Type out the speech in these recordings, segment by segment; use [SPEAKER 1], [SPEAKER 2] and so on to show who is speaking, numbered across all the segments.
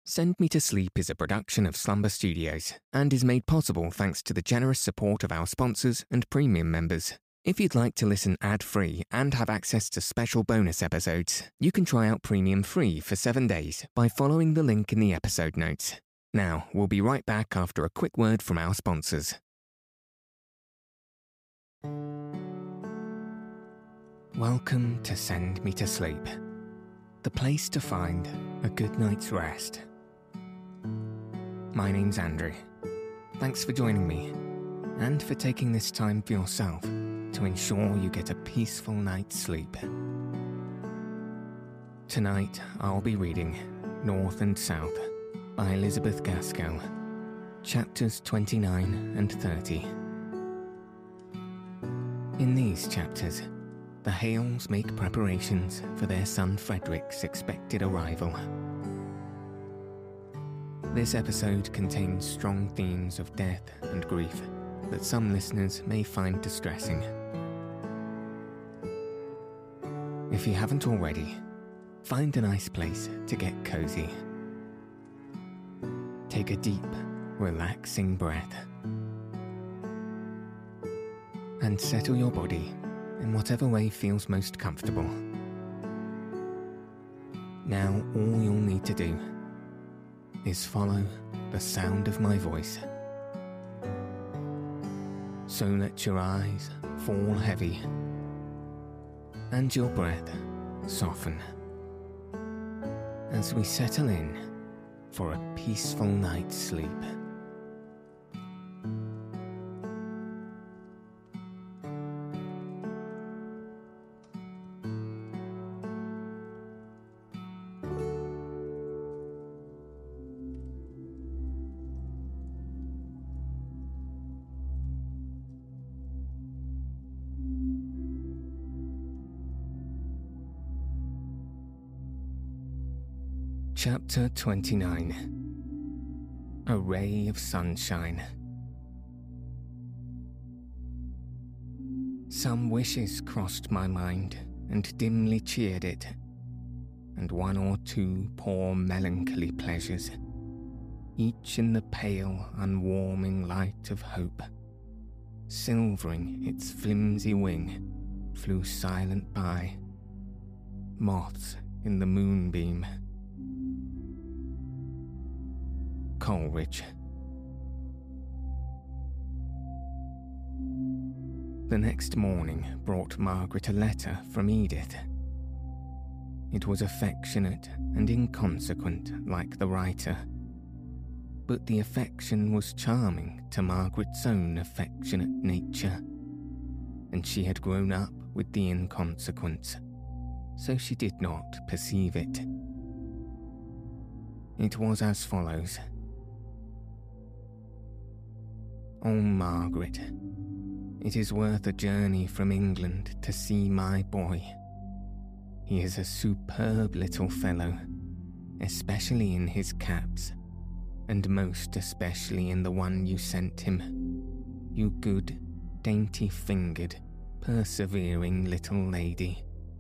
[SPEAKER 1] Send Me to Sleep is a production of Slumber Studios and is made possible thanks to the generous support of our sponsors and premium members. If you'd like to listen ad-free and have access to special bonus episodes, you can try out Premium free for 7 days by following the link in the episode notes. Now, we'll be right back after a quick word from our sponsors. Welcome to Send Me to Sleep, the place to find a good night's rest. My name's Andrew. Thanks for joining me and for taking this time for yourself to ensure you get a peaceful night's sleep. Tonight, I'll be reading North and South by Elizabeth Gaskell, chapters 29 and 30. In these chapters, the Hales make preparations for their son Frederick's expected arrival. This episode contains strong themes of death and grief that some listeners may find distressing. If you haven't already, find a nice place to get cozy. Take a deep, relaxing breath and settle your body in whatever way feels most comfortable. Now all you'll need to do is follow the sound of my voice. So let your eyes fall heavy and your breath soften as we settle in for a peaceful night's sleep. Chapter 29. A Ray of Sunshine. Some wishes crossed my mind and dimly cheered it, and one or two poor melancholy pleasures, each in the pale, unwarming light of hope, silvering its flimsy wing, flew silent by, moths in the moonbeam. Coleridge. The next morning brought Margaret a letter from Edith. It was affectionate and inconsequent like the writer, but the affection was charming to Margaret's own affectionate nature, and she had grown up with the inconsequence, so she did not perceive it. It was as follows. Oh, Margaret, it is worth a journey from England to see my boy. He is a superb little fellow, especially in his caps, and most especially in the one you sent him. You good, dainty-fingered, persevering little lady.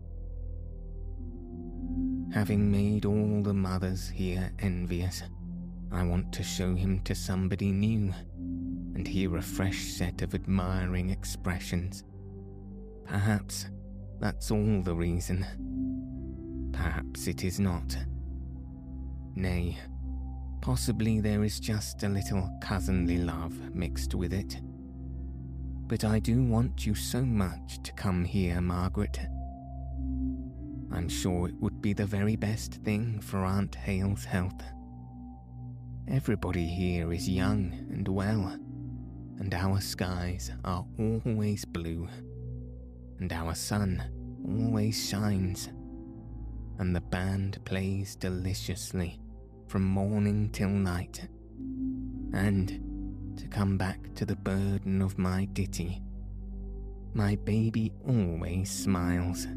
[SPEAKER 1] Having made all the mothers here envious, I want to show him to somebody new, and hear a fresh set of admiring expressions. Perhaps that's all the reason. Perhaps it is not. Nay, possibly there is just a little cousinly love mixed with it. But I do want you so much to come here, Margaret. I'm sure it would be the very best thing for Aunt Hale's health. Everybody here is young and well, and our skies are always blue, and our sun always shines, and the band plays deliciously from morning till night. And, to come back to the burden of my ditty, my baby always smiles.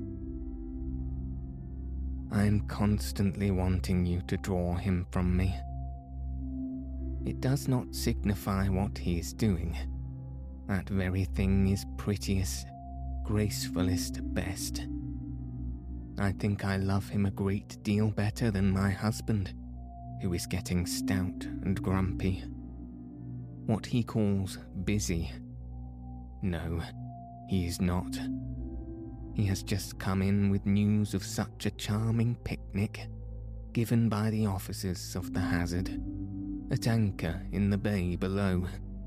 [SPEAKER 1] I am constantly wanting you to draw him from me. It does not signify what he is doing. That very thing is prettiest, gracefulest, best. I think I love him a great deal better than my husband, who is getting stout and grumpy. What he calls busy. No, he is not. He has just come in with news of such a charming picnic given by the officers of the Hazard at anchor in the bay below.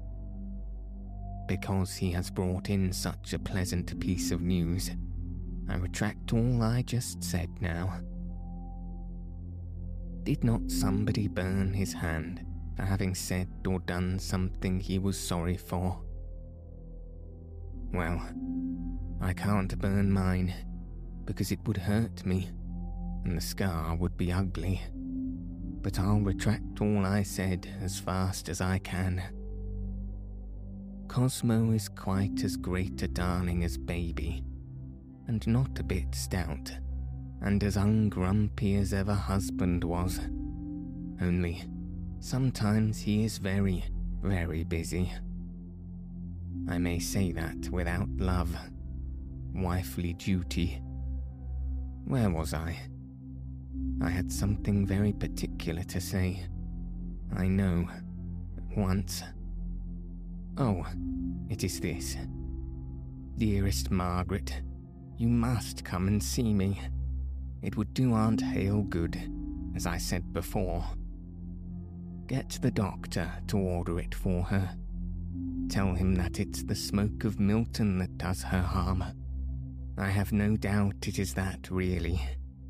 [SPEAKER 1] Because he has brought in such a pleasant piece of news, I retract all I just said now. Did not somebody burn his hand for having said or done something he was sorry for? Well, I can't burn mine, because it would hurt me, and the scar would be ugly. But I'll retract all I said as fast as I can. Cosmo is quite as great a darling as Baby, and not a bit stout, and as ungrumpy as ever husband was. Only, sometimes he is very, very busy. I may say that without love. Wifely duty. Where was I? I had something very particular to say. I know. Once. Oh, it is this. Dearest Margaret, you must come and see me. It would do Aunt Hale good, as I said before. Get the doctor to order it for her. Tell him that it's the smoke of Milton that does her harm. I have no doubt it is that, really.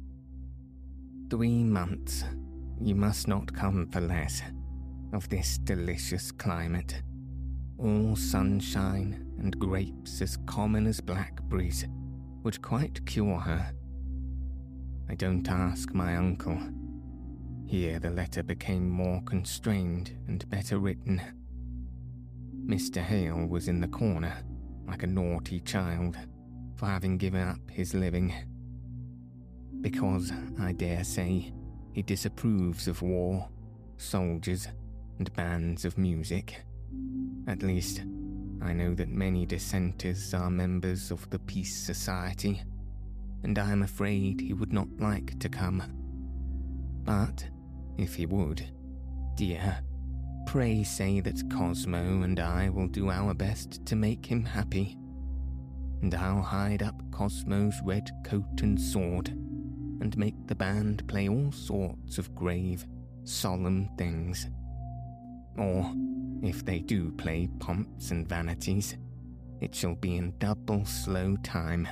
[SPEAKER 1] 3 months, you must not come for less, of this delicious climate. All sunshine and grapes as common as blackberries would quite cure her. I don't ask my uncle. Here the letter became more constrained and better written. Mr. Hale was in the corner, like a naughty child, for having given up his living. Because, I dare say, he disapproves of war, soldiers, and bands of music. At least, I know that many dissenters are members of the Peace Society, and I am afraid he would not like to come. But, if he would, dear, pray say that Cosmo and I will do our best to make him happy. And I'll hide up Cosmo's red coat and sword, and make the band play all sorts of grave, solemn things. Or, if they do play pomps and vanities, it shall be in double slow time.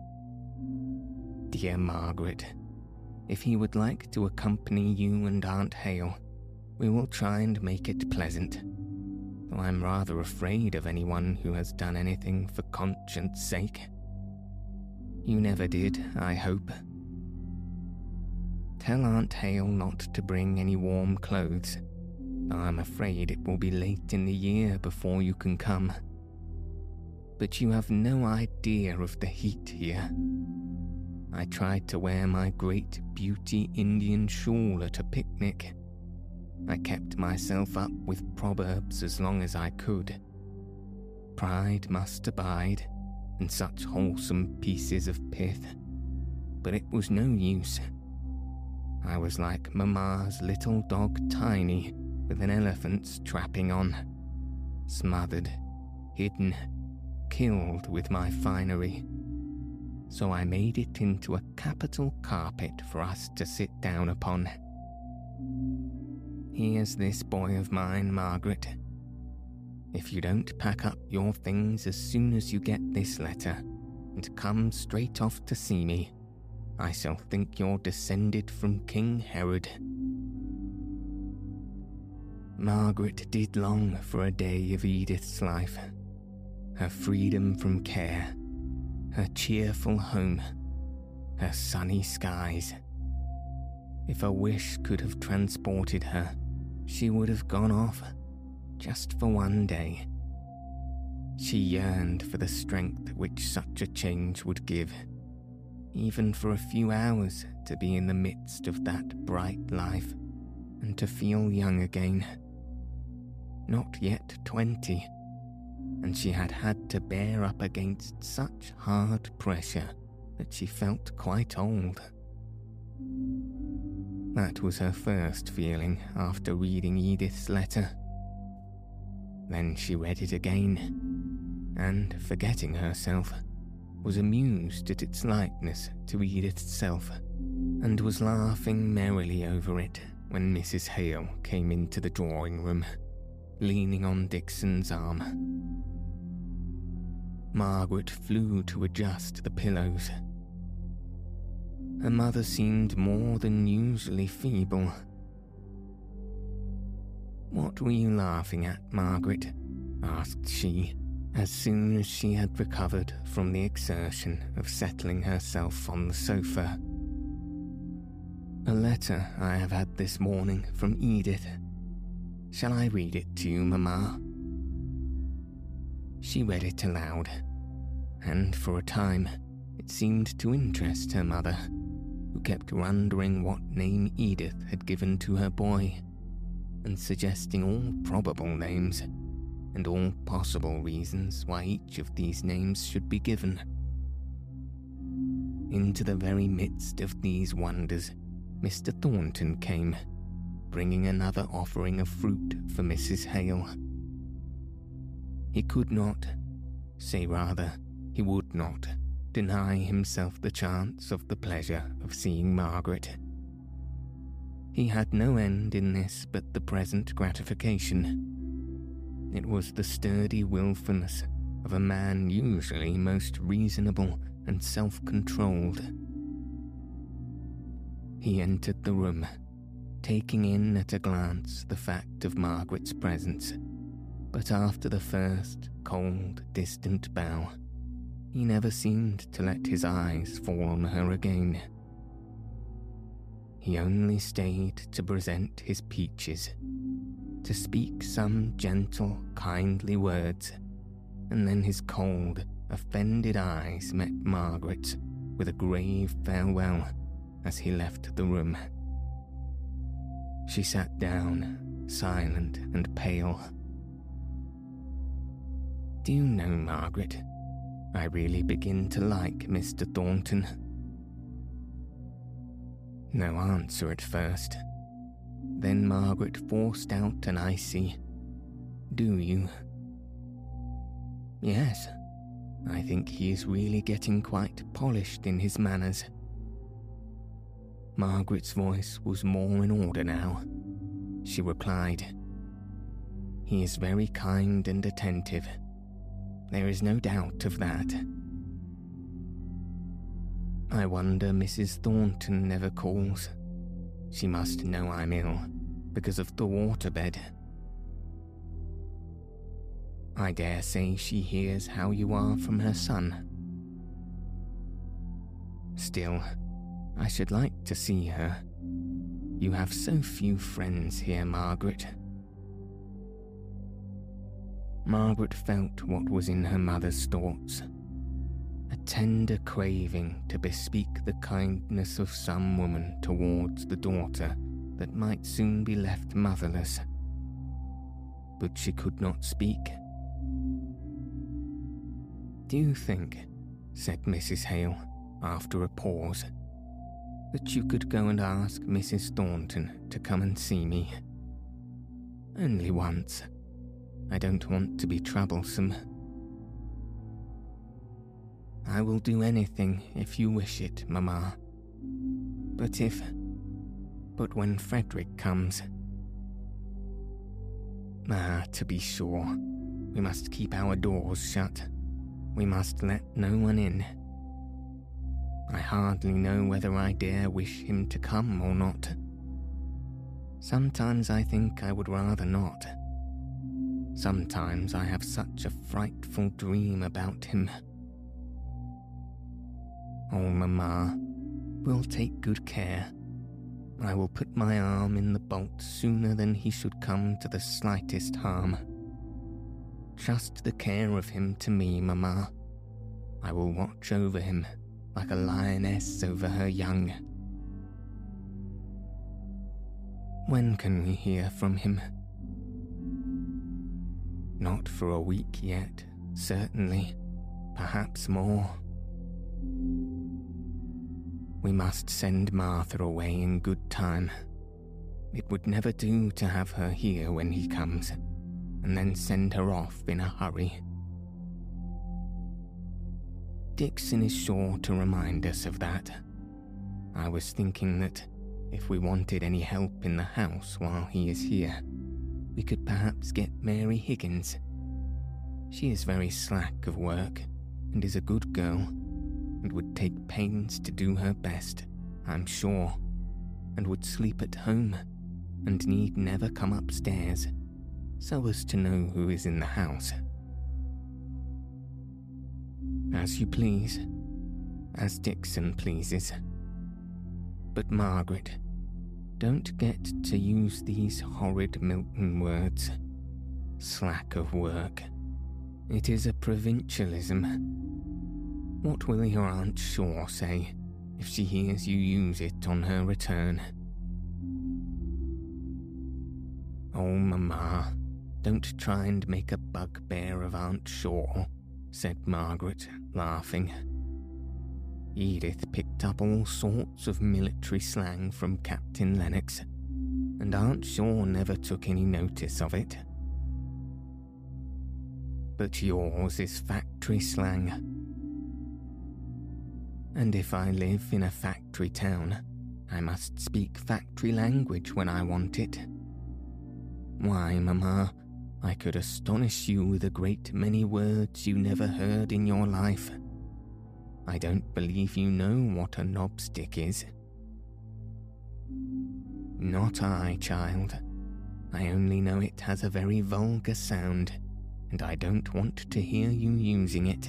[SPEAKER 1] Dear Margaret, if he would like to accompany you and Aunt Hale, we will try and make it pleasant, though I'm rather afraid of anyone who has done anything for conscience' sake. You never did, I hope. Tell Aunt Hale not to bring any warm clothes. I'm afraid it will be late in the year before you can come. But you have no idea of the heat here. I tried to wear my great beauty Indian shawl at a picnic. I kept myself up with proverbs as long as I could. Pride must abide, and such wholesome pieces of pith. But it was no use. I was like Mamma's little dog Tiny, with an elephant's trapping on. Smothered, hidden, killed with my finery. So I made it into a capital carpet for us to sit down upon. Here's this boy of mine, Margaret. If you don't pack up your things as soon as you get this letter, and come straight off to see me, I shall think you're descended from King Herod. Margaret did long for a day of Edith's life, her freedom from care, her cheerful home, her sunny skies. If a wish could have transported her, she would have gone off, just for one day. She yearned for the strength which such a change would give, even for a few hours to be in the midst of that bright life, and to feel young again. Not yet 20, and she had had to bear up against such hard pressure that she felt quite old. That was her first feeling after reading Edith's letter. Then she read it again, and, forgetting herself, was amused at its likeness to Edith's self, and was laughing merrily over it when Mrs. Hale came into the drawing-room, leaning on Dixon's arm. Margaret flew to adjust the pillows. Her mother seemed more than usually feeble. "What were you laughing at, Margaret?" asked she, as soon as she had recovered from the exertion of settling herself on the sofa. "A letter I have had this morning from Edith. Shall I read it to you, Mamma?" She read it aloud, and for a time it seemed to interest her mother, who kept wondering what name Edith had given to her boy, and suggesting all probable names and all possible reasons why each of these names should be given. Into the very midst of these wonders, Mr. Thornton came, bringing another offering of fruit for Mrs. Hale. He could not, say rather, he would not, deny himself the chance of the pleasure of seeing Margaret. He had no end in this but the present gratification. It was the sturdy willfulness of a man usually most reasonable and self-controlled. He entered the room, taking in at a glance the fact of Margaret's presence, but after the first cold, distant bow, he never seemed to let his eyes fall on her again. He only stayed to present his peaches, to speak some gentle, kindly words, and then his cold, offended eyes met Margaret's with a grave farewell as he left the room. She sat down, silent and pale. "Do you know, Margaret, I really begin to like Mr. Thornton." No answer at first. Then Margaret forced out an icy, "Do you?" "Yes, I think he is really getting quite polished in his manners." Margaret's voice was more in order now. She replied, "He is very kind and attentive. There is no doubt of that." "I wonder Mrs. Thornton never calls. She must know I'm ill, because of the waterbed." "I dare say she hears how you are from her son." "Still, I should like to see her. You have so few friends here, Margaret." Margaret felt what was in her mother's thoughts, a tender craving to bespeak the kindness of some woman towards the daughter that might soon be left motherless. But she could not speak. "Do you think," said Mrs. Hale, after a pause, "that you could go and ask Mrs. Thornton to come and see me? Only once. I don't want to be troublesome." "I will do anything if you wish it, Mamma. But when Frederick comes..." "Ah, to be sure. We must keep our doors shut. We must let no one in. I hardly know whether I dare wish him to come or not. Sometimes I think I would rather not. Sometimes I have such a frightful dream about him." "Oh, Mamma, we'll take good care. I will put my arm in the bolt sooner than he should come to the slightest harm. Trust the care of him to me, Mamma. I will watch over him like a lioness over her young." "When can we hear from him?" "Not for a week yet, certainly. Perhaps more." We must send Martha away in good time. It would never do to have her here when he comes, and then send her off in a hurry. Dixon is sure to remind us of that. I was thinking that if we wanted any help in the house while he is here, we could perhaps get Mary Higgins. She is very slack of work and is a good girl, and would take pains to do her best, I'm sure, and would sleep at home and need never come upstairs, so as to know who is in the house. As you please, as Dixon pleases. But Margaret, don't get to use these horrid Milton words. Slack of work. It is a provincialism. What will your Aunt Shaw say if she hears you use it on her return? Oh, Mamma, don't try and make a bugbear of Aunt Shaw, said Margaret, laughing. Edith picked up all sorts of military slang from Captain Lennox, and Aunt Shaw never took any notice of it. But yours is factory slang. And if I live in a factory town, I must speak factory language when I want it. Why, Mamma, I could astonish you with a great many words you never heard in your life. I don't believe you know what a knobstick is. Not I, child. I only know it has a very vulgar sound, and I don't want to hear you using it.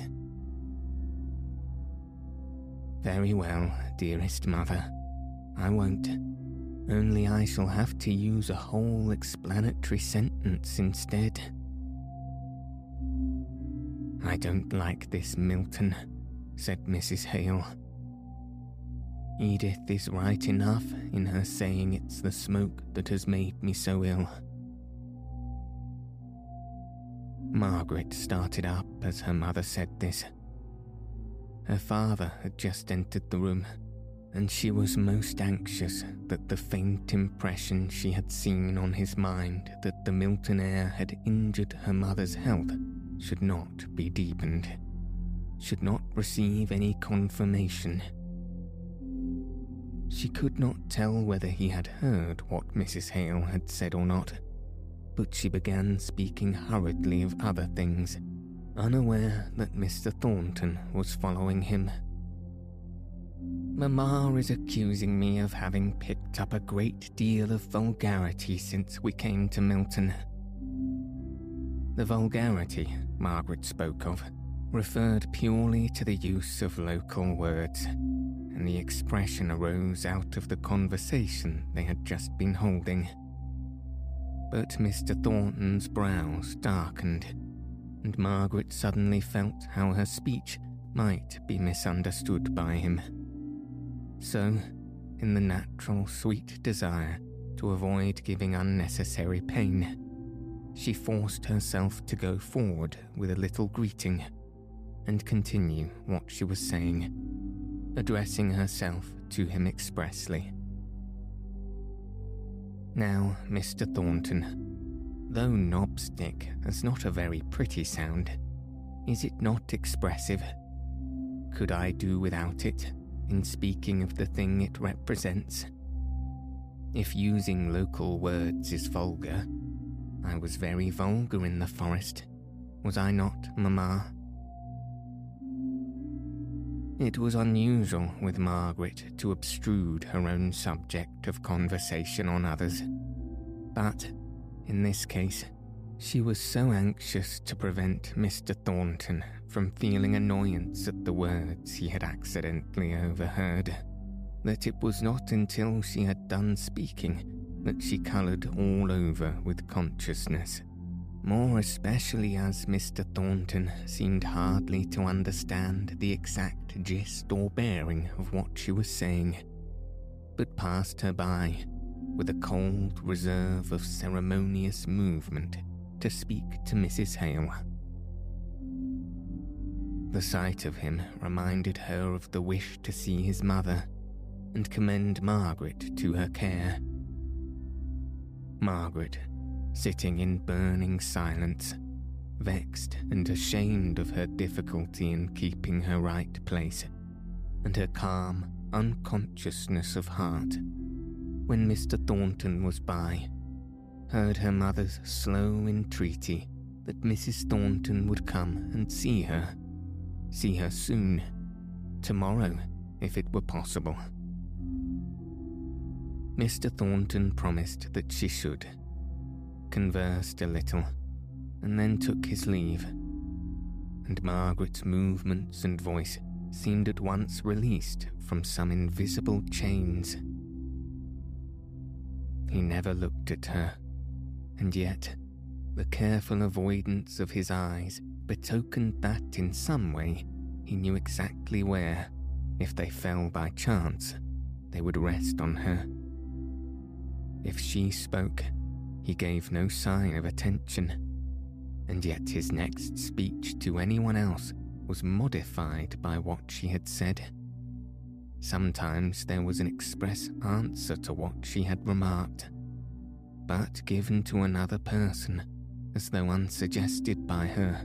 [SPEAKER 1] Very well, dearest mother. I won't. Only I shall have to use a whole explanatory sentence instead. I don't like this Milton, said Mrs. Hale. Edith is right enough in her saying it's the smoke that has made me so ill. Margaret started up as her mother said this. Her father had just entered the room, and she was most anxious that the faint impression she had seen on his mind that the Milton air had injured her mother's health should not be deepened, should not receive any confirmation. She could not tell whether he had heard what Mrs. Hale had said or not, but she began speaking hurriedly of other things, unaware that Mr. Thornton was following him. Mamma is accusing me of having picked up a great deal of vulgarity since we came to Milton. The vulgarity Margaret spoke of referred purely to the use of local words, and the expression arose out of the conversation they had just been holding. But Mr. Thornton's brows darkened, and Margaret suddenly felt how her speech might be misunderstood by him. So, in the natural sweet desire to avoid giving unnecessary pain, she forced herself to go forward with a little greeting and continue what she was saying, addressing herself to him expressly. Now, Mr. Thornton, though knobstick has not a very pretty sound, is it not expressive? Could I do without it in speaking of the thing it represents? If using local words is vulgar, I was very vulgar in the forest, was I not, Mamma? It was unusual with Margaret to obtrude her own subject of conversation on others, but, in this case, she was so anxious to prevent Mr. Thornton from feeling annoyance at the words he had accidentally overheard, that it was not until she had done speaking that she coloured all over with consciousness, more especially as Mr. Thornton seemed hardly to understand the exact gist or bearing of what she was saying, but passed her by with a cold reserve of ceremonious movement to speak to Mrs. Hale. The sight of him reminded her of the wish to see his mother, and commend Margaret to her care. Margaret, sitting in burning silence, vexed and ashamed of her difficulty in keeping her right place, and her calm unconsciousness of heart, when Mr. Thornton was by, heard her mother's slow entreaty that Mrs. Thornton would come and see her soon, tomorrow, if it were possible. Mr. Thornton promised that she should, conversed a little, and then took his leave, and Margaret's movements and voice seemed at once released from some invisible chains. He never looked at her, and yet the careful avoidance of his eyes betokened that in some way he knew exactly where, if they fell by chance, they would rest on her. If she spoke, he gave no sign of attention, and yet his next speech to anyone else was modified by what she had said. Sometimes there was an express answer to what she had remarked, but given to another person as though unsuggested by her.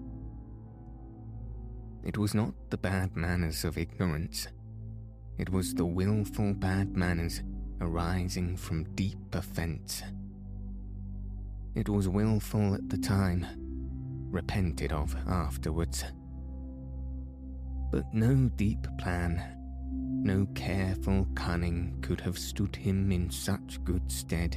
[SPEAKER 1] It was not the bad manners of ignorance. It was the willful bad manners arising from deep offence. It was willful at the time, repented of afterwards. But no deep plan, no careful cunning could have stood him in such good stead.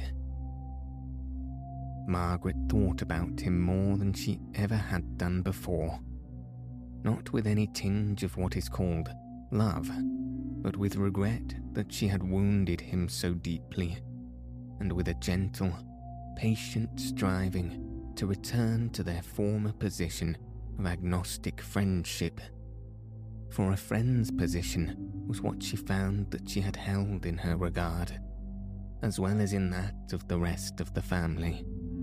[SPEAKER 1] Margaret thought about him more than she ever had done before, not with any tinge of what is called love, but with regret that she had wounded him so deeply, and with a gentle, patient striving to return to their former position of agnostic friendship. For a friend's position was what she found that she had held in her regard, as well as in that of the rest of the family.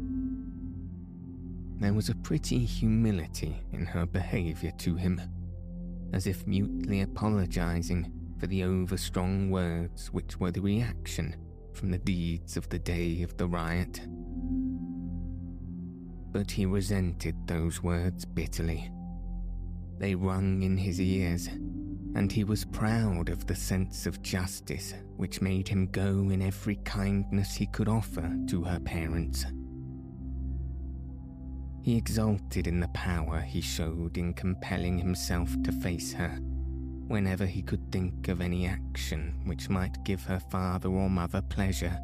[SPEAKER 1] There was a pretty humility in her behaviour to him, as if mutely apologising for the overstrong words which were the reaction from the deeds of the day of the riot. But he resented those words bitterly. They rung in his ears, and he was proud of the sense of justice which made him go in every kindness he could offer to her parents. He exulted in the power he showed in compelling himself to face her, whenever he could think of any action which might give her father or mother pleasure.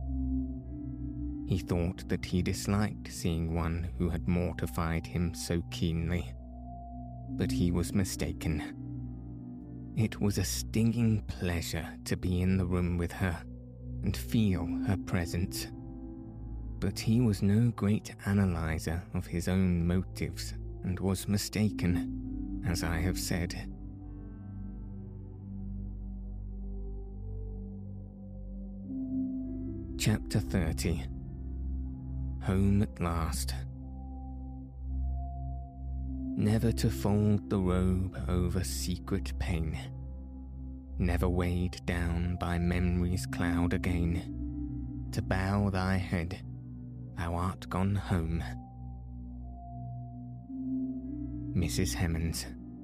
[SPEAKER 1] He thought that he disliked seeing one who had mortified him so keenly, but he was mistaken. It was a stinging pleasure to be in the room with her and feel her presence. But he was no great analyzer of his own motives and was mistaken, as I have said. Chapter 30. Home at last. Never to fold the robe over secret pain, never weighed down by memory's cloud again, to bow thy head, thou art gone home. Mrs. Hemans.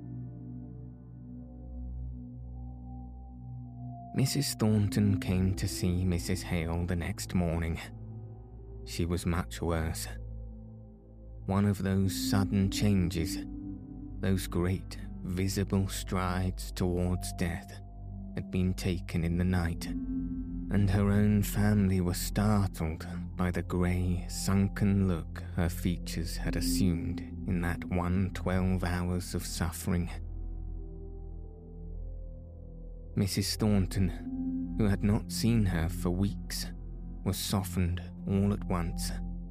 [SPEAKER 1] Mrs. Thornton came to see Mrs. Hale the next morning. She was much worse. One of those sudden changes, those great, visible strides towards death, had been taken in the night, and her own family were startled by the grey, sunken look her features had assumed in that 12 hours of suffering. Mrs. Thornton, who had not seen her for weeks, was softened all at once.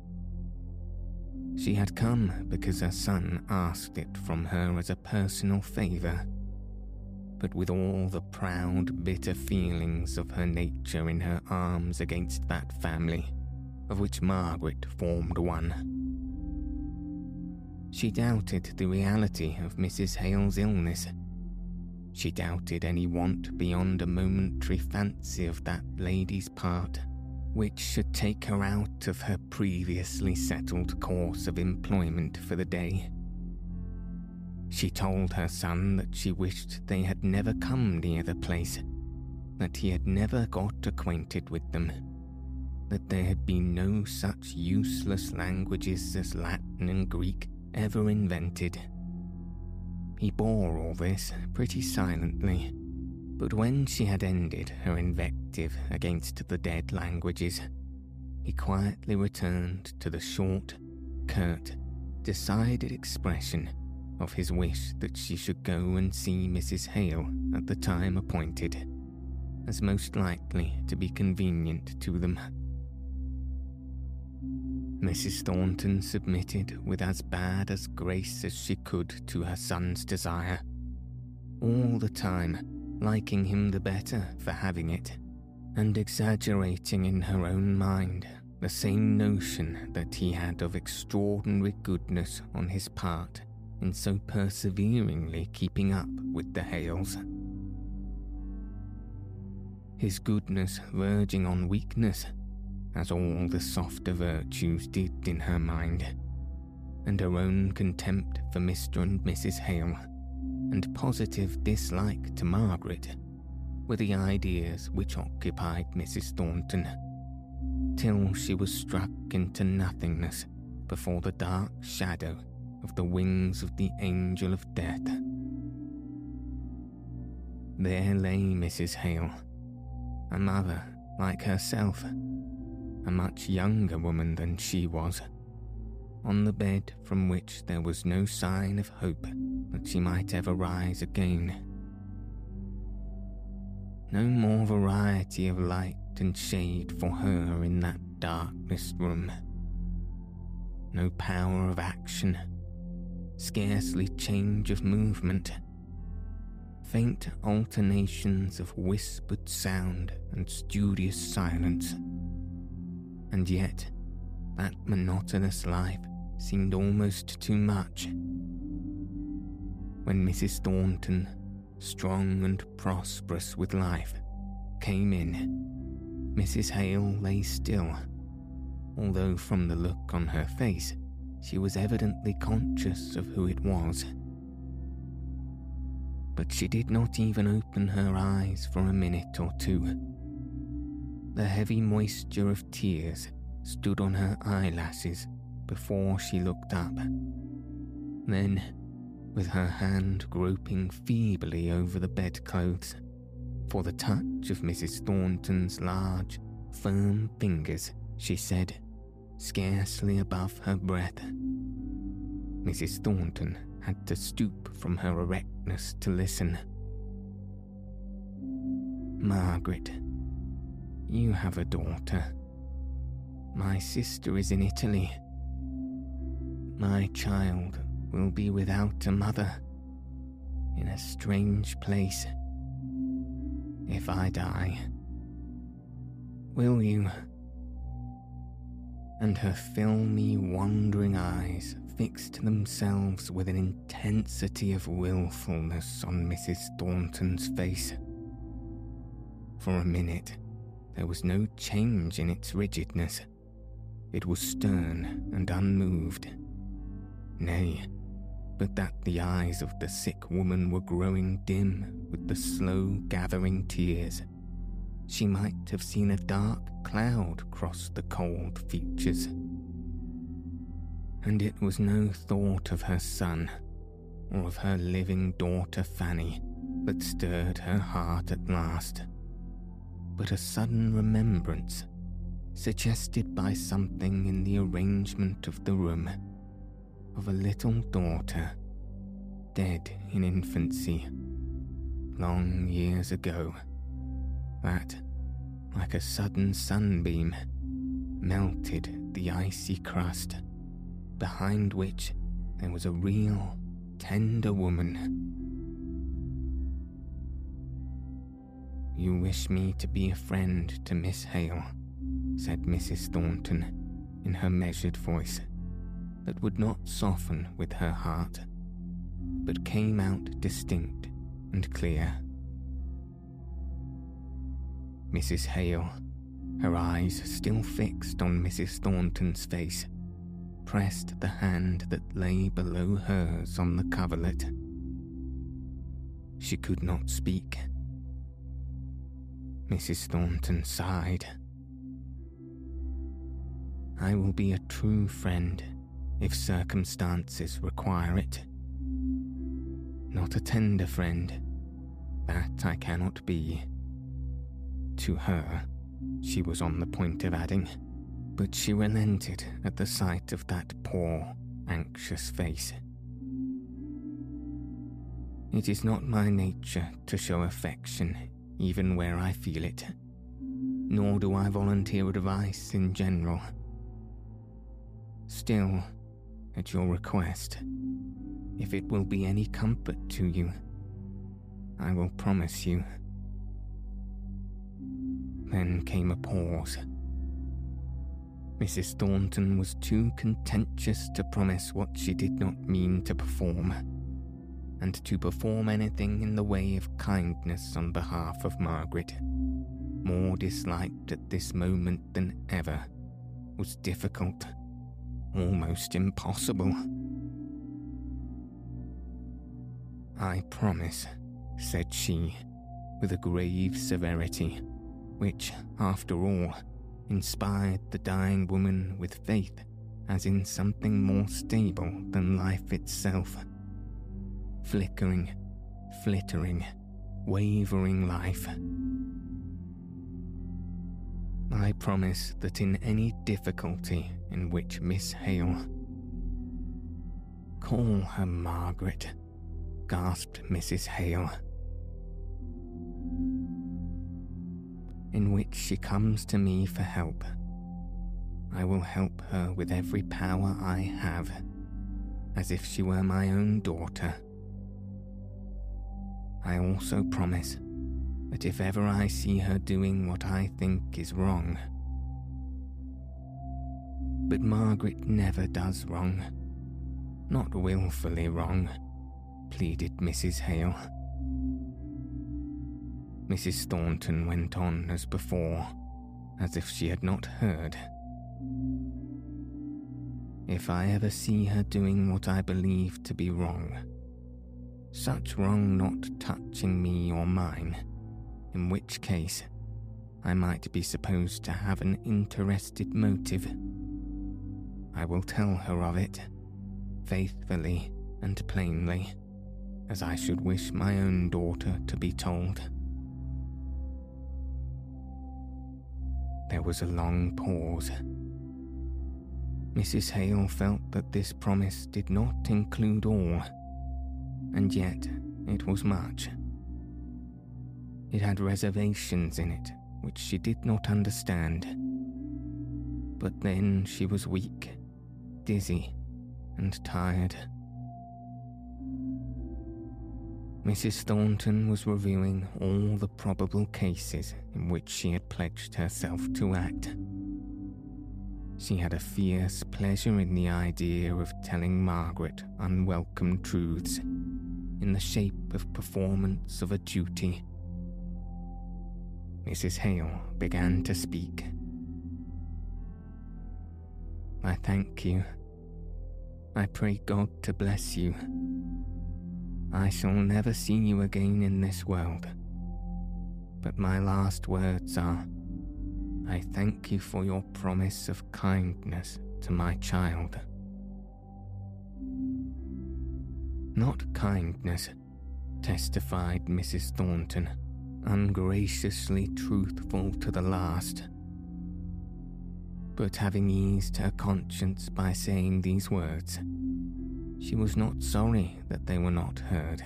[SPEAKER 1] She had come because her son asked it from her as a personal favour, but with all the proud, bitter feelings of her nature in her arms against that family, of which Margaret formed one. She doubted the reality of Mrs. Hale's illness. She doubted any want beyond a momentary fancy of that lady's part, which should take her out of her previously settled course of employment for the day. She told her son that she wished they had never come near the place, that he had never got acquainted with them, that there had been no such useless languages as Latin and Greek ever invented. He bore all this pretty silently, but when she had ended her invective against the dead languages, he quietly returned to the short, curt, decided expression of his wish that she should go and see Mrs. Hale at the time appointed, as most likely to be convenient to them. Mrs. Thornton submitted with as bad as grace as she could to her son's desire, all the time liking him the better for having it, and exaggerating in her own mind the same notion that he had of extraordinary goodness on his part in so perseveringly keeping up with the Hales. His goodness verging on weakness, as all the softer virtues did in her mind, and her own contempt for Mr. and Mrs. Hale, and positive dislike to Margaret, were the ideas which occupied Mrs. Thornton, till she was struck into nothingness before the dark shadow of the wings of the angel of death. There lay Mrs. Hale, a mother like herself, a much younger woman than she was, on the bed from which there was no sign of hope that she might ever rise again. No more variety of light and shade for her in that darkest room. No power of action, scarcely change of movement, faint alternations of whispered sound and studious silence. And yet, that monotonous life seemed almost too much. When Mrs. Thornton, strong and prosperous with life, came in, Mrs. Hale lay still, although from the look on her face she was evidently conscious of who it was. But she did not even open her eyes for a minute or two. The heavy moisture of tears stood on her eyelashes before she looked up. Then, with her hand groping feebly over the bedclothes, for the touch of Mrs. Thornton's large, firm fingers, she said, scarcely above her breath. Mrs. Thornton had to stoop from her erectness to listen. "Margaret, you have a daughter. My sister is in Italy. My child will be without a mother, in a strange place. If I die, will you?" And her filmy, wandering eyes fixed themselves with an intensity of willfulness on Mrs. Thornton's face. For a minute, there was no change in its rigidness. It was stern and unmoved. Nay, but that the eyes of the sick woman were growing dim with the slow gathering tears, she might have seen a dark cloud cross the cold features. And it was no thought of her son, or of her living daughter Fanny, that stirred her heart at last, but a sudden remembrance, suggested by something in the arrangement of the room, of a little daughter, dead in infancy, long years ago, that, like a sudden sunbeam, melted the icy crust, behind which there was a real, tender woman. "You wish me to be a friend to Miss Hale," said Mrs. Thornton, in her measured voice, that would not soften with her heart, but came out distinct and clear. Mrs. Hale, her eyes still fixed on Mrs. Thornton's face, pressed the hand that lay below hers on the coverlet. She could not speak. Mrs. Thornton sighed. "I will be a true friend if circumstances require it. Not a tender friend, that I cannot be." To her, she was on the point of adding, but she relented at the sight of that poor, anxious face. "It is not my nature to show affection even where I feel it, nor do I volunteer advice in general. Still, at your request, if it will be any comfort to you, I will promise you." Then came a pause. Mrs. Thornton was too contentious to promise what she did not mean to perform, and to perform anything in the way of kindness on behalf of Margaret, more disliked at this moment than ever, was difficult, almost impossible. "I promise," said she, with a grave severity, which, after all, inspired the dying woman with faith as in something more stable than life itself. Flickering, flittering, wavering life. "I promise that in any difficulty in which Miss Hale—" "Call her Margaret," gasped Mrs. Hale. "In which she comes to me for help, I will help her with every power I have, as if she were my own daughter. I also promise that if ever I see her doing what I think is wrong—" "But Margaret never does wrong, not willfully wrong," pleaded Mrs. Hale. Mrs. Thornton went on as before, as if she had not heard. "If I ever see her doing what I believe to be wrong, such wrong not touching me or mine, in which case I might be supposed to have an interested motive, I will tell her of it, faithfully and plainly, as I should wish my own daughter to be told." There was a long pause. Mrs. Hale felt that this promise did not include all, and yet it was much. It had reservations in it which she did not understand. But then she was weak, dizzy, and tired. Mrs. Thornton was reviewing all the probable cases in which she had pledged herself to act. She had a fierce pleasure in the idea of telling Margaret unwelcome truths in the shape of performance of a duty. Mrs. Hale began to speak. "I thank you. I pray God to bless you. I shall never see you again in this world, but my last words are, I thank you for your promise of kindness to my child." "Not kindness," testified Mrs. Thornton, ungraciously truthful to the last. But having eased her conscience by saying these words, she was not sorry that they were not heard.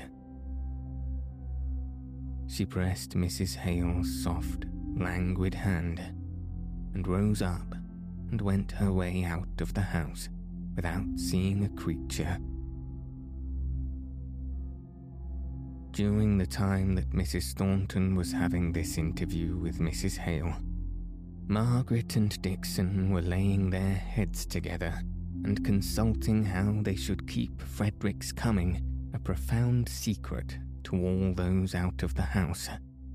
[SPEAKER 1] She pressed Mrs. Hale's soft, languid hand, and rose up and went her way out of the house without seeing a creature. During the time that Mrs. Thornton was having this interview with Mrs. Hale, Margaret and Dixon were laying their heads together and consulting how they should keep Frederick's coming a profound secret to all those out of the house.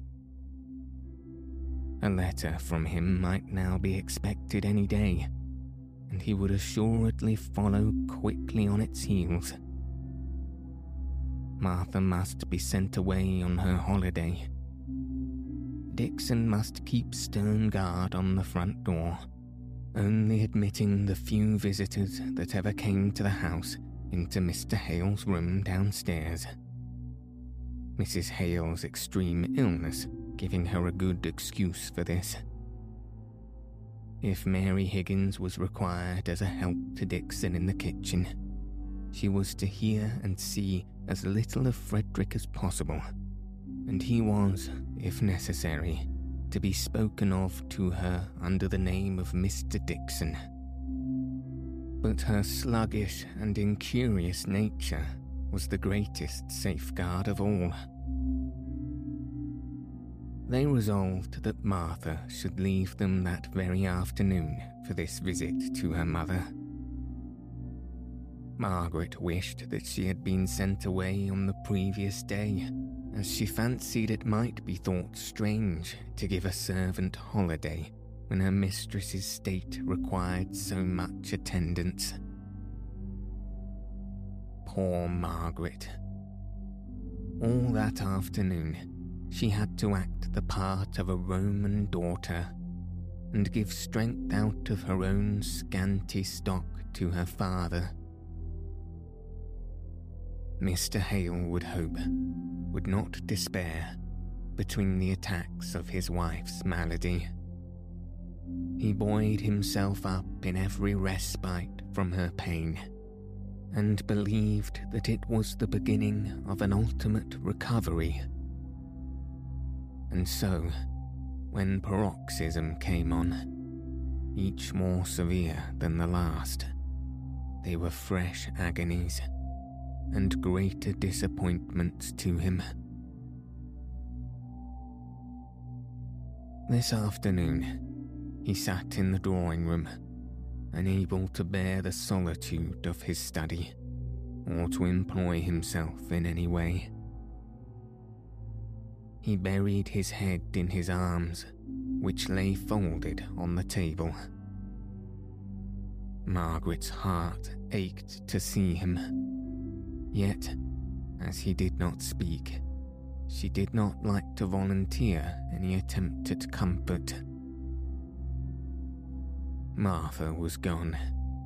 [SPEAKER 1] A letter from him might now be expected any day, and he would assuredly follow quickly on its heels. Martha must be sent away on her holiday. Dixon must keep stern guard on the front door, only admitting the few visitors that ever came to the house into Mr. Hale's room downstairs. Mrs. Hale's extreme illness giving her a good excuse for this. If Mary Higgins was required as a help to Dixon in the kitchen, she was to hear and see as little of Frederick as possible, and he was, if necessary, to be spoken of to her under the name of Mr. Dixon. But her sluggish and incurious nature was the greatest safeguard of all. They resolved that Martha should leave them that very afternoon for this visit to her mother. Margaret wished that she had been sent away on the previous day, as she fancied it might be thought strange to give a servant holiday when her mistress's state required so much attendance. Poor Margaret. All that afternoon, she had to act the part of a Roman daughter and give strength out of her own scanty stock to her father. Mr. Hale would hope, would not despair, between the attacks of his wife's malady. He buoyed himself up in every respite from her pain, and believed that it was the beginning of an ultimate recovery. And so, when paroxysm came on, each more severe than the last, they were fresh agonies and greater disappointments to him. This afternoon, he sat in the drawing-room, unable to bear the solitude of his study, or to employ himself in any way. He buried his head in his arms, which lay folded on the table. Margaret's heart ached to see him, yet, as he did not speak, she did not like to volunteer any attempt at comfort. Martha was gone.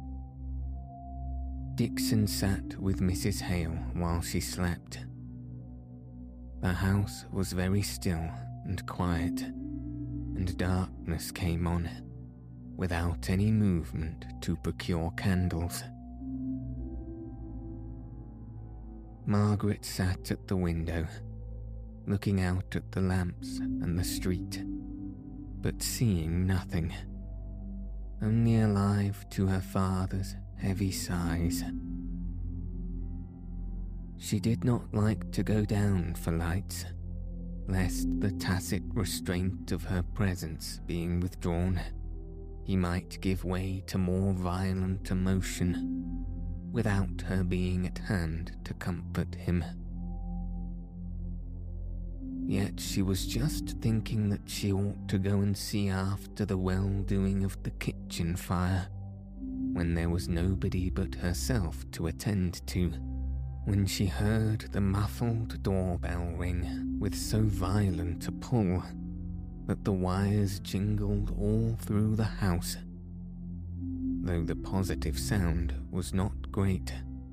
[SPEAKER 1] Dixon sat with Mrs. Hale while she slept. The house was very still and quiet, and darkness came on, without any movement to procure candles. Margaret sat at the window, looking out at the lamps and the street, but seeing nothing, only alive to her father's heavy sighs. She did not like to go down for lights, lest the tacit restraint of her presence being withdrawn, he might give way to more violent emotion, without her being at hand to comfort him. Yet she was just thinking that she ought to go and see after the well-doing of the kitchen fire, when there was nobody but herself to attend to, when she heard the muffled doorbell ring with so violent a pull that the wires jingled all through the house, though the positive sound was not great.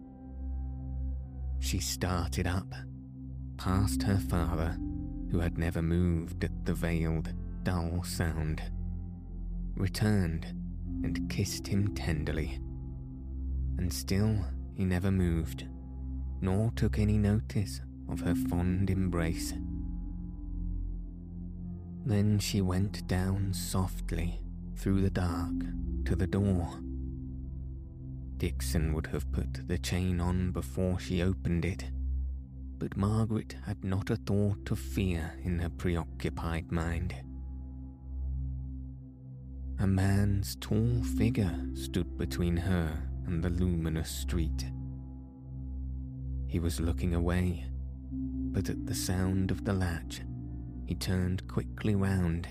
[SPEAKER 1] She started up, past her father, who had never moved at the veiled, dull sound, returned and kissed him tenderly, and still he never moved, nor took any notice of her fond embrace. Then she went down softly through the dark to the door. Dixon would have put the chain on before she opened it, but Margaret had not a thought of fear in her preoccupied mind. A man's tall figure stood between her and the luminous street. He was looking away, but at the sound of the latch, he turned quickly round.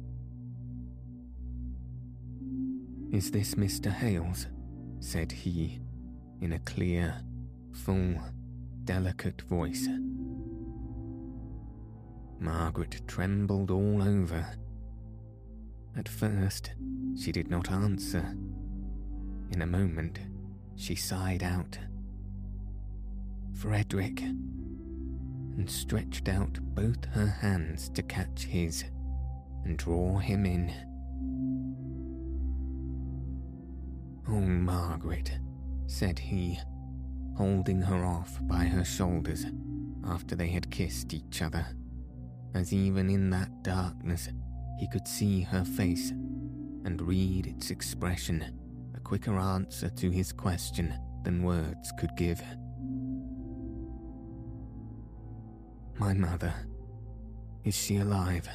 [SPEAKER 1] "Is this Mr. Hales?" said he, in a clear, full, delicate voice. Margaret trembled all over. At first, she did not answer. In a moment, she sighed out, "Frederick," and stretched out both her hands to catch his and draw him in. "Oh, Margaret," said he, holding her off by her shoulders after they had kissed each other, as even in that darkness he could see her face and read its expression, a quicker answer to his question than words could give. "My mother, is she alive?"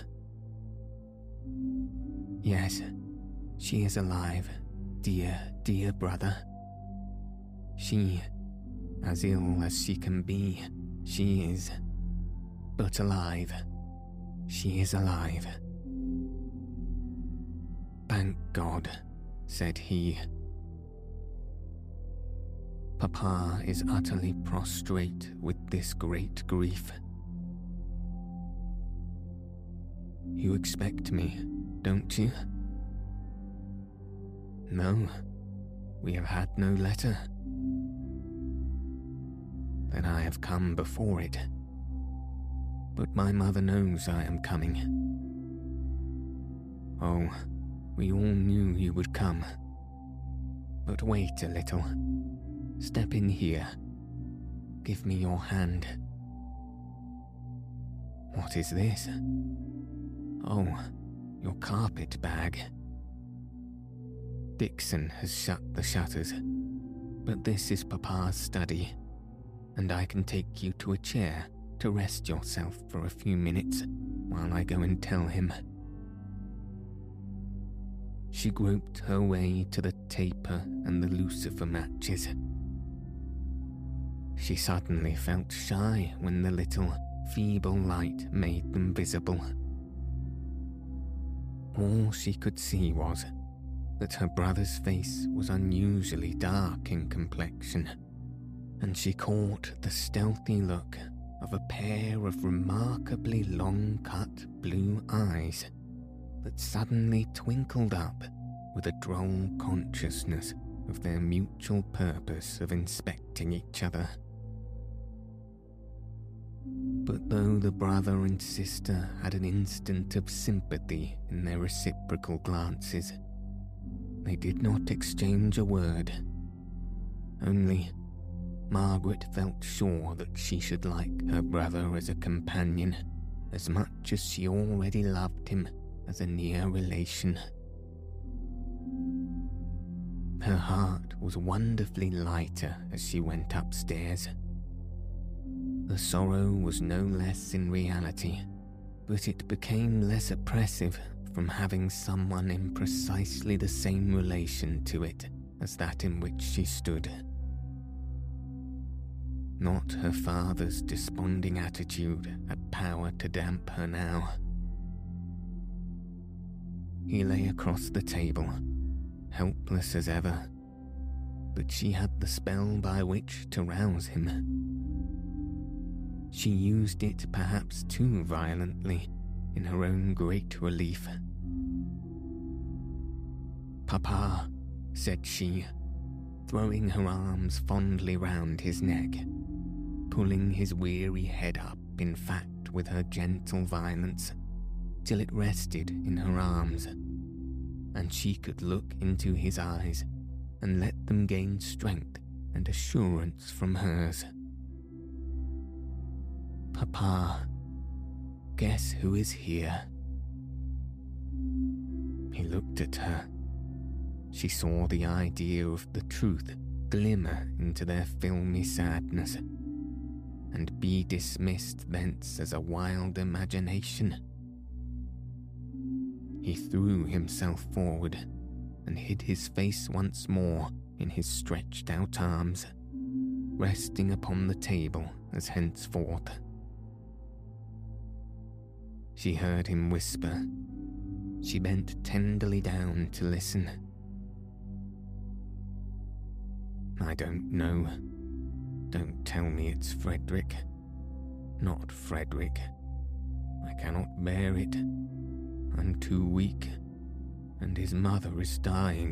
[SPEAKER 1] "Yes, she is alive, dear, dear brother. She, as ill as she can be, she is, but alive. She is alive." "Thank God," said he. "Papa is utterly prostrate with this great grief." "You expect me, don't you?" "No, we have had no letter." "Then I have come before it. But my mother knows I am coming." "Oh, we all knew you would come. But wait a little. Step in here. Give me your hand." "What is this?" "Oh, your carpet bag." "Dixon has shut the shutters, but this is Papa's study, and I can take you to a chair to rest yourself for a few minutes while I go and tell him." She groped her way to the taper and the lucifer matches. She suddenly felt shy when the little, feeble light made them visible. All she could see was that her brother's face was unusually dark in complexion, and she caught the stealthy look of a pair of remarkably long-cut blue eyes that suddenly twinkled up with a droll consciousness of their mutual purpose of inspecting each other. But though the brother and sister had an instant of sympathy in their reciprocal glances, they did not exchange a word. Only Margaret felt sure that she should like her brother as a companion as much as she already loved him as a near relation. Her heart was wonderfully lighter as she went upstairs. The sorrow was no less in reality, but it became less oppressive from having someone in precisely the same relation to it as that in which she stood. Not her father's desponding attitude had power to damp her now. He lay across the table, helpless as ever, but she had the spell by which to rouse him. She used it perhaps too violently in her own great relief. "Papa," said she, throwing her arms fondly round his neck, pulling his weary head up, in fact, with her gentle violence, till it rested in her arms, and she could look into his eyes and let them gain strength and assurance from hers. "Papa, guess who is here?" He looked at her. She saw the idea of the truth glimmer into their filmy sadness, and be dismissed thence as a wild imagination. He threw himself forward and hid his face once more in his stretched out arms, resting upon the table as henceforth. She heard him whisper. She bent tenderly down to listen. I don't know. Don't tell me it's Frederick. Not Frederick. I cannot bear it. I'm too weak, and his mother is dying.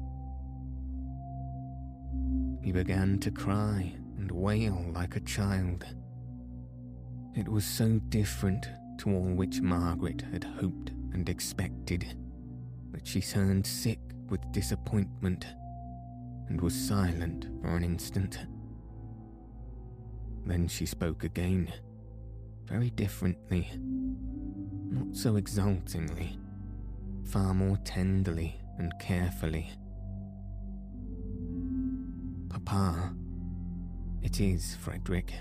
[SPEAKER 1] He began to cry and wail like a child. It was so different to all which Margaret had hoped and expected that she turned sick with disappointment and was silent for an instant. Then she spoke again, very differently, not so exultingly, far more tenderly and carefully. Papa, it is Frederick.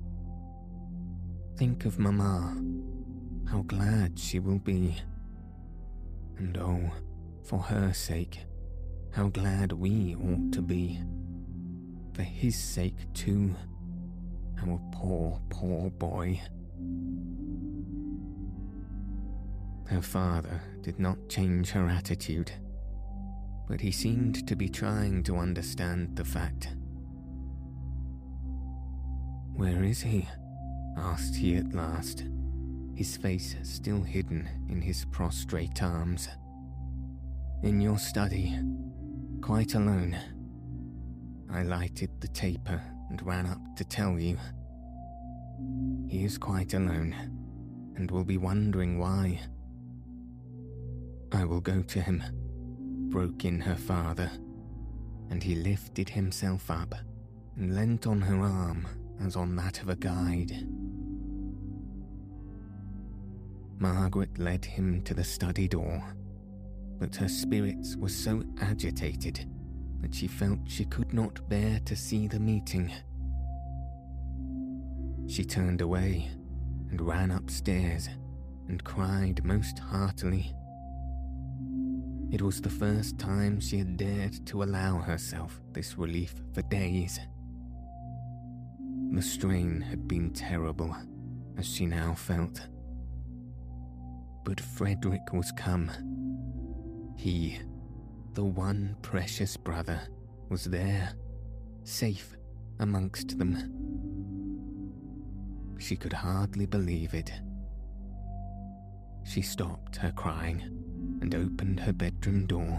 [SPEAKER 1] Think of Mamma, how glad she will be. And oh, for her sake, how glad we ought to be. For his sake too, our poor, poor boy. Her father did not change her attitude, but he seemed to be trying to understand the fact. Where is he? Asked he at last, his face still hidden in his prostrate arms. In your study, quite alone. I lighted the taper and ran up to tell you. He is quite alone, and will be wondering why. I will go to him, broke in her father, and he lifted himself up and leant on her arm as on that of a guide. Margaret led him to the study door, but her spirits were so agitated that she felt she could not bear to see the meeting. She turned away and ran upstairs and cried most heartily. It was the first time she had dared to allow herself this relief for days. The strain had been terrible, as she now felt. But Frederick was come. He, the one precious brother, was there, safe amongst them. She could hardly believe it. She stopped her crying and opened her bedroom door.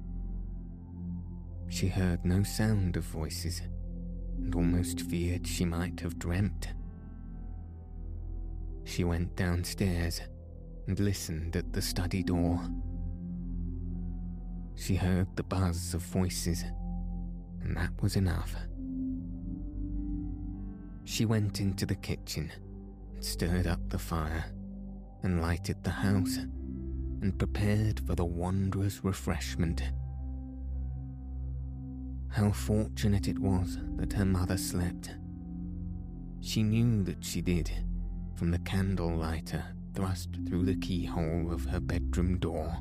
[SPEAKER 1] She heard no sound of voices and almost feared she might have dreamt. She went downstairs and listened at the study door. She heard the buzz of voices, and that was enough. She went into the kitchen and stirred up the fire and lighted the house and prepared for the wanderer's refreshment. How fortunate it was that her mother slept. She knew that she did, from the candle lighter thrust through the keyhole of her bedroom door.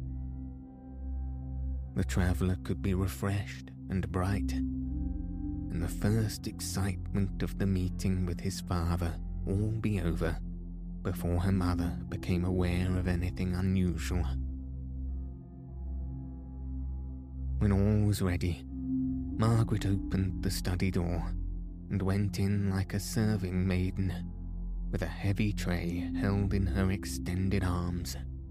[SPEAKER 1] The traveller could be refreshed and bright, and the first excitement of the meeting with his father all be over before her mother became aware of anything unusual. When all was ready, Margaret opened the study door and went in like a serving maiden, with a heavy tray held in her extended arms.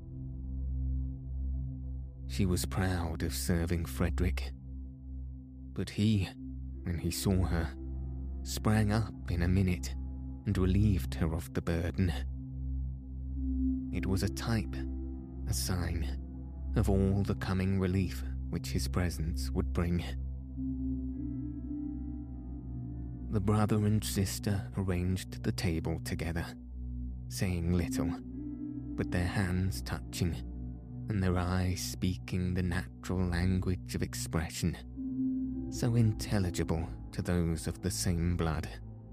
[SPEAKER 1] She was proud of serving Frederick, but he, when he saw her, sprang up in a minute and relieved her of the burden. It was a type, a sign, of all the coming relief which his presence would bring. The brother and sister arranged the table together, saying little, but their hands touching, and their eyes speaking the natural language of expression, so intelligible to those of the same blood.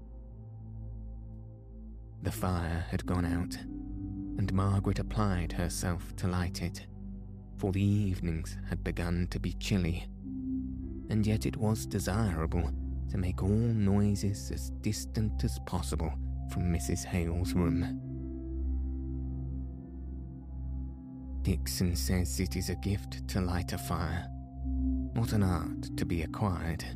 [SPEAKER 1] The fire had gone out, and Margaret applied herself to light it, for the evenings had begun to be chilly, and yet it was desirable to make all noises as distant as possible from Mrs. Hale's room. Dixon says it is a gift to light a fire, not an art to be acquired.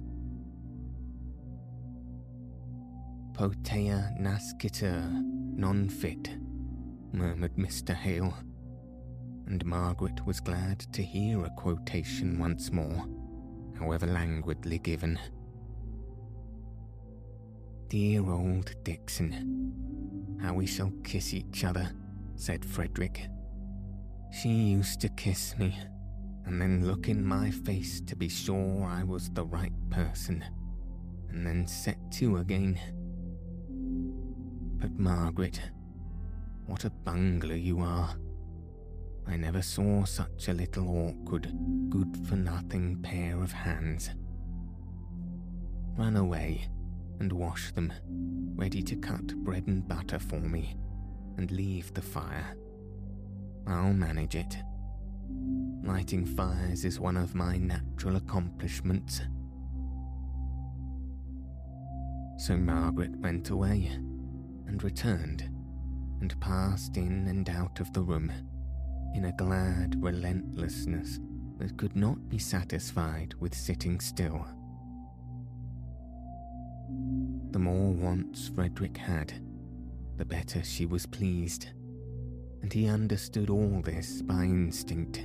[SPEAKER 1] Potea nascitur, non fit, murmured Mr. Hale, and Margaret was glad to hear a quotation once more, however languidly given. Dear old Dixon, how we shall kiss each other, said Frederick. She used to kiss me, and then look in my face to be sure I was the right person, and then set to again. But Margaret, what a bungler you are. I never saw such a little awkward, good-for-nothing pair of hands. Run away and wash them, ready to cut bread and butter for me, and leave the fire. I'll manage it. Lighting fires is one of my natural accomplishments. So Margaret went away, and returned, and passed in and out of the room, in a glad relentlessness that could not be satisfied with sitting still. The more wants Frederick had, the better she was pleased, and he understood all this by instinct.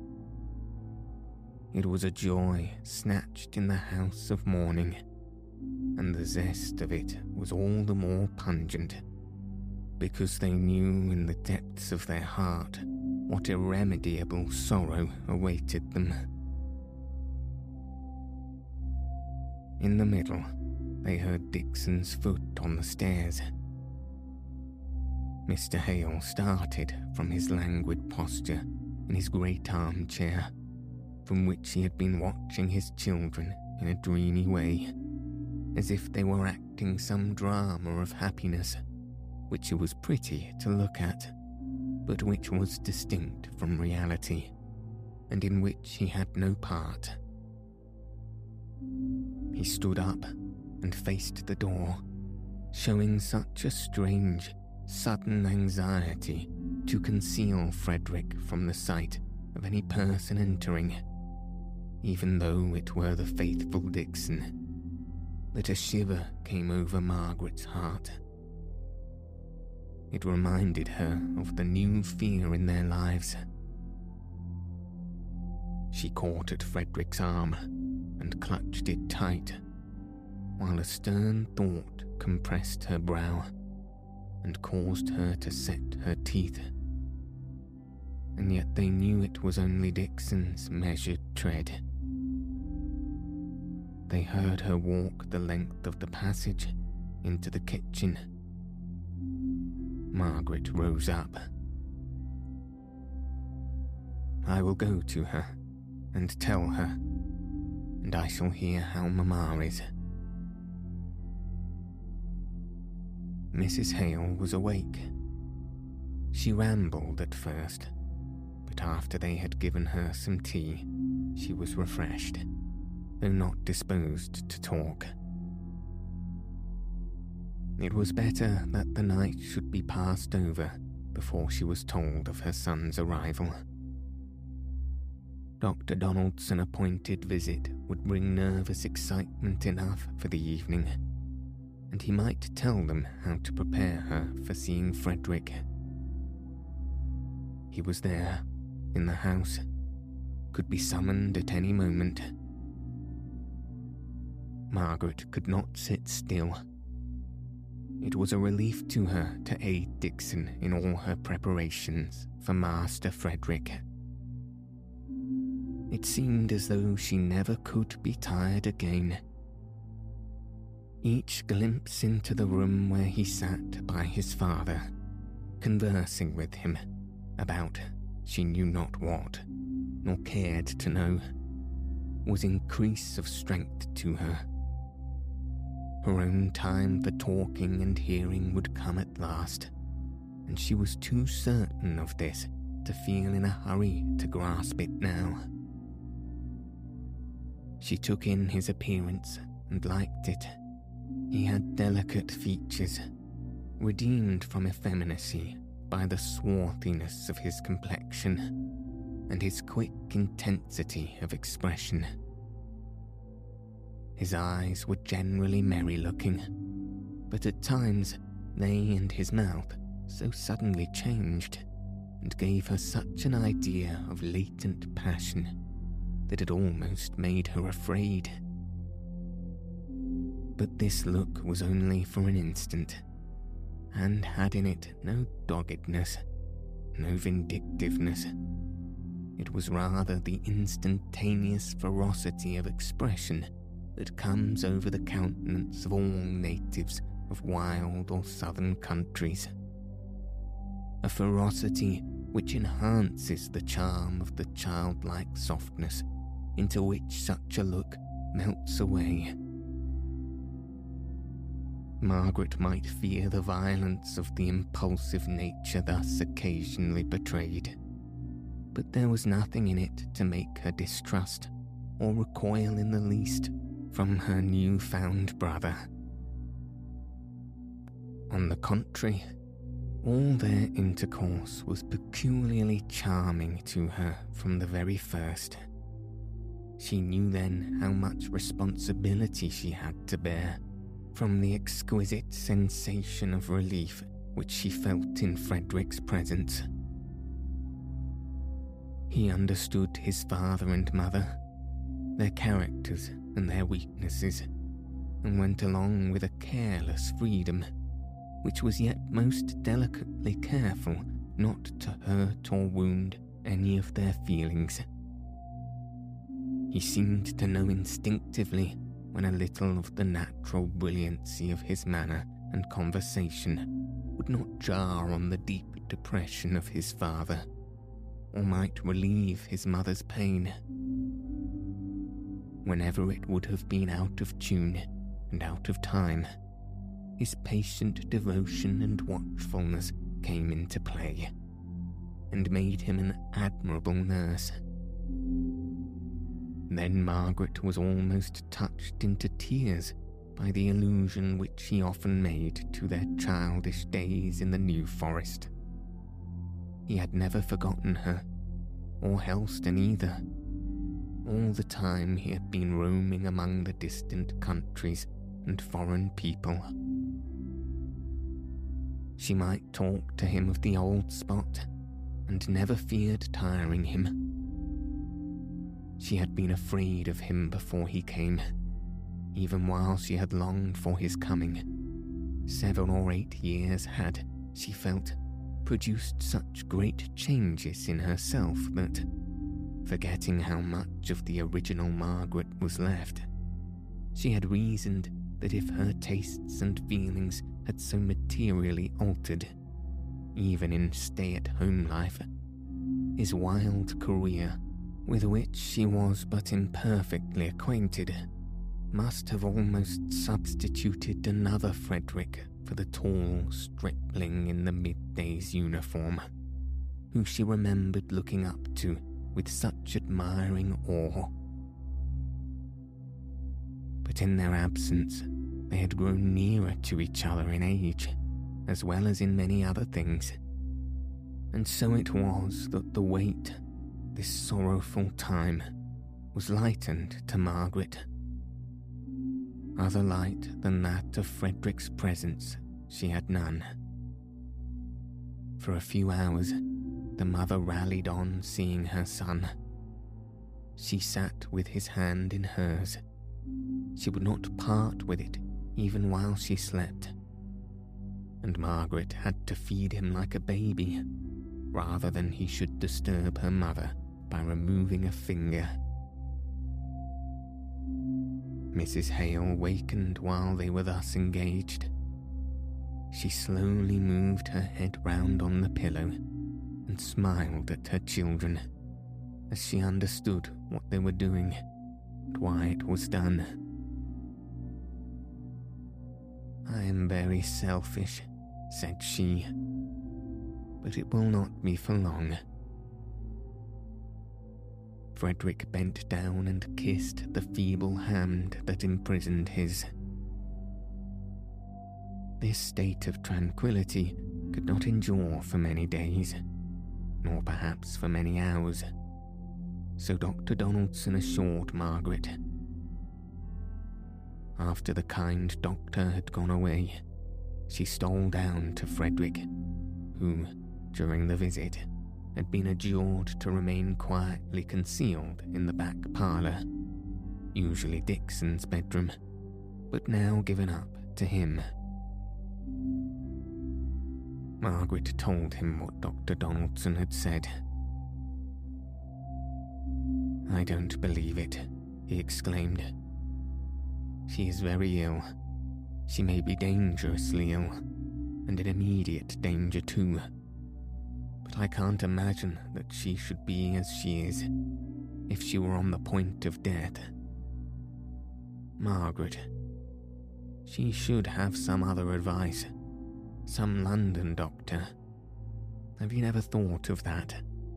[SPEAKER 1] It was a joy snatched in the house of mourning, and the zest of it was all the more pungent, because they knew in the depths of their heart what irremediable sorrow awaited them. In the middle, they heard Dixon's foot on the stairs. Mr. Hale started from his languid posture in his great armchair, from which he had been watching his children in a dreamy way, as if they were acting some drama of happiness, which it was pretty to look at, but which was distinct from reality, and in which he had no part. He stood up and faced the door, showing such a strange, sudden anxiety to conceal Frederick from the sight of any person entering, even though it were the faithful Dixon, that a shiver came over Margaret's heart. It reminded her of the new fear in their lives. She caught at Frederick's arm and clutched it tight, while a stern thought compressed her brow and caused her to set her teeth. And yet they knew it was only Dixon's measured tread. They heard her walk the length of the passage into the kitchen. Margaret rose up. I will go to her and tell her, and I shall hear how Mamma is. Mrs. Hale was awake. She rambled at first, but after they had given her some tea, she was refreshed, though not disposed to talk. It was better that the night should be passed over before she was told of her son's arrival. Dr. Donaldson's appointed visit would bring nervous excitement enough for the evening, and he might tell them how to prepare her for seeing Frederick. He was there, in the house, could be summoned at any moment. Margaret could not sit still. It was a relief to her to aid Dixon in all her preparations for Master Frederick. It seemed as though she never could be tired again. Each glimpse into the room where he sat by his father, conversing with him about she knew not what, nor cared to know, was increase of strength to her. Her own time for talking and hearing would come at last, and she was too certain of this to feel in a hurry to grasp it now. She took in his appearance and liked it. He had delicate features, redeemed from effeminacy by the swarthiness of his complexion and his quick intensity of expression. His eyes were generally merry-looking, but at times they and his mouth so suddenly changed and gave her such an idea of latent passion that it almost made her afraid. But this look was only for an instant, and had in it no doggedness, no vindictiveness. It was rather the instantaneous ferocity of expression that comes over the countenance of all natives of wild or southern countries. A ferocity which enhances the charm of the childlike softness into which such a look melts away. Margaret might fear the violence of the impulsive nature thus occasionally betrayed, but there was nothing in it to make her distrust or recoil in the least from her new-found brother. On the contrary, all their intercourse was peculiarly charming to her from the very first. She knew then how much responsibility she had to bear from the exquisite sensation of relief which she felt in Frederick's presence. He understood his father and mother, their characters and their weaknesses, and went along with a careless freedom which was yet most delicately careful not to hurt or wound any of their feelings. He seemed to know instinctively when a little of the natural brilliancy of his manner and conversation would not jar on the deep depression of his father, or might relieve his mother's pain. Whenever it would have been out of tune and out of time, his patient devotion and watchfulness came into play, and made him an admirable nurse. Then Margaret was almost touched into tears by the allusion which he often made to their childish days in the New Forest. He had never forgotten her, or Helston either, all the time he had been roaming among the distant countries and foreign people. She might talk to him of the old spot, and never feared tiring him. She had been afraid of him before he came, even while she had longed for his coming. 7 or 8 years had, she felt, produced such great changes in herself that, forgetting how much of the original Margaret was left, she had reasoned that if her tastes and feelings had so materially altered, even in stay-at-home life, his wild career, with which she was but imperfectly acquainted, must have almost substituted another Frederick for the tall stripling in the midday's uniform, who she remembered looking up to with such admiring awe. But in their absence, they had grown nearer to each other in age, as well as in many other things, and so it was that the weight, this sorrowful time, was lightened to Margaret. Other light than that of Frederick's presence she had none. For a few hours, the mother rallied on seeing her son. She sat with his hand in hers. She would not part with it even while she slept, and Margaret had to feed him like a baby, rather than he should disturb her mother by removing a finger. Mrs. Hale wakened while they were thus engaged. She slowly moved her head round on the pillow and smiled at her children as she understood what they were doing and why it was done. "I am very selfish," said she, "but it will not be for long." Frederick bent down and kissed the feeble hand that imprisoned his. This state of tranquillity could not endure for many days, nor perhaps for many hours, so Dr. Donaldson assured Margaret. After the kind doctor had gone away, she stole down to Frederick, who, during the visit, had been adjured to remain quietly concealed in the back parlour, usually Dixon's bedroom, but now given up to him. Margaret told him what Dr. Donaldson had said. "I don't believe it," he exclaimed. "She is very ill. She may be dangerously ill, and in immediate danger too. But I can't imagine that she should be as she is, if she were on the point of death. Margaret, she should have some other advice, some London doctor. Have you never thought of that?"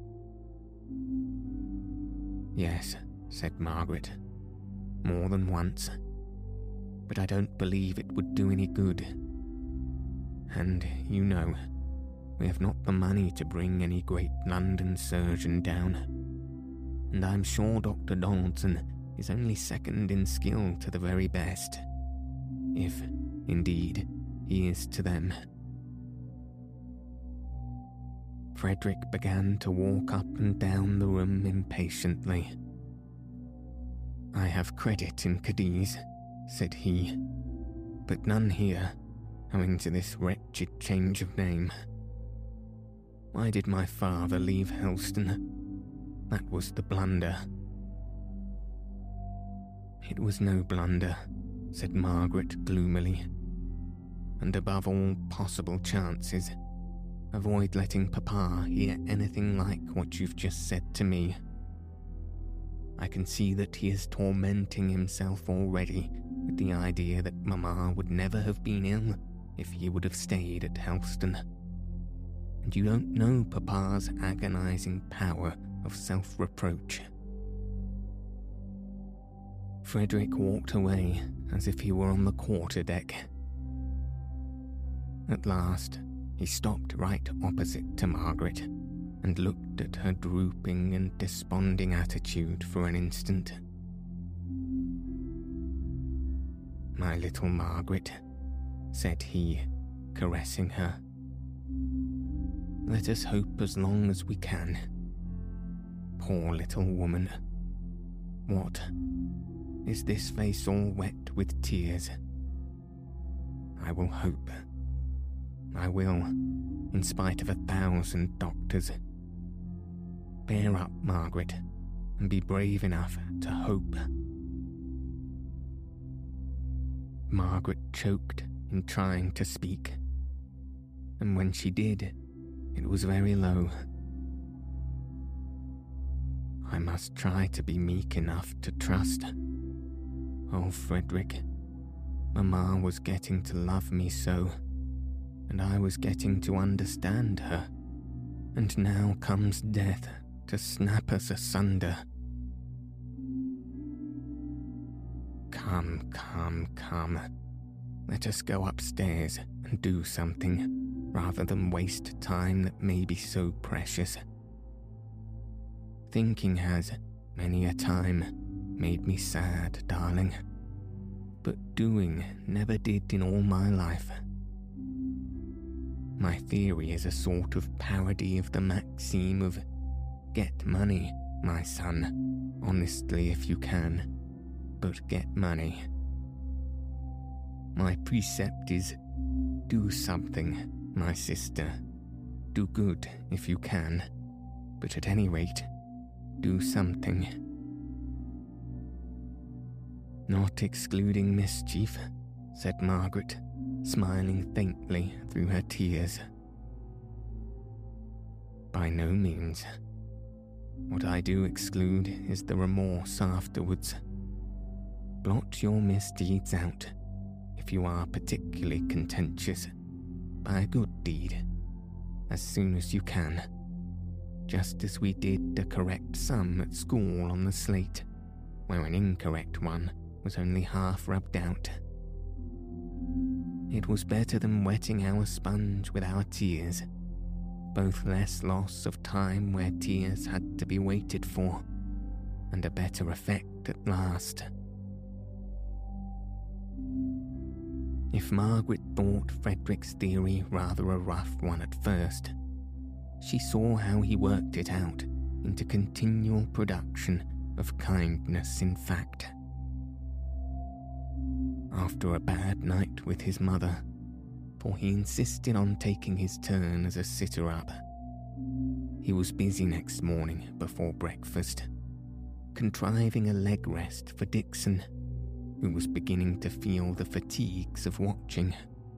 [SPEAKER 1] "Yes," said Margaret, "more than once. But I don't believe it would do any good. And, you know, we have not the money to bring any great London surgeon down. And I'm sure Dr. Donaldson is only second in skill to the very best, if, indeed, he is to them." Frederick began to walk up and down the room impatiently. "I have credit in Cadiz," said he, "but none here, owing to this wretched change of name. Why did my father leave Helston? That was the blunder." "It was no blunder," said Margaret gloomily. "And above all possible chances, avoid letting Papa hear anything like what you've just said to me. I can see that he is tormenting himself already with the idea that Mamma would never have been ill if he would have stayed at Helston. And you don't know Papa's agonizing power of self-reproach." Frederick walked away as if he were on the quarter-deck. At last, he stopped right opposite to Margaret and looked at her drooping and desponding attitude for an instant. "My little Margaret," said he, caressing her. "Let us hope as long as we can. Poor little woman. What? Is this face all wet with tears? I will hope. I will, in spite of 1,000 doctors. Bear up, Margaret, and be brave enough to hope." Margaret choked in trying to speak, and when she did, it was very low. "I must try to be meek enough to trust. Oh, Frederick, Mamma was getting to love me so, and I was getting to understand her, and now comes death to snap us asunder." Come. Let us go upstairs and do something, rather than waste time that may be so precious. Thinking has, many a time, made me sad, darling, but doing never did in all my life. My theory is a sort of parody of the maxim of "Get money, my son, honestly if you can, but get money." My precept is, do something, my sister. Do good if you can, but at any rate, do something. "Not excluding mischief," said Margaret, smiling faintly through her tears. "By no means. What I do exclude is the remorse afterwards. Blot your misdeeds out, if you are particularly contentious, by a good deed, as soon as you can, just as we did a correct sum at school on the slate, where an incorrect one was only half rubbed out. It was better than wetting our sponge with our tears, both less loss of time where tears had to be waited for, and a better effect at last. If Margaret thought Frederick's theory rather a rough one at first, she saw how he worked it out into continual production of kindness in fact. After a bad night with his mother, for he insisted on taking his turn as a sitter-up, he was busy next morning before breakfast, contriving a leg rest for Dixon, who was beginning to feel the fatigues of watching.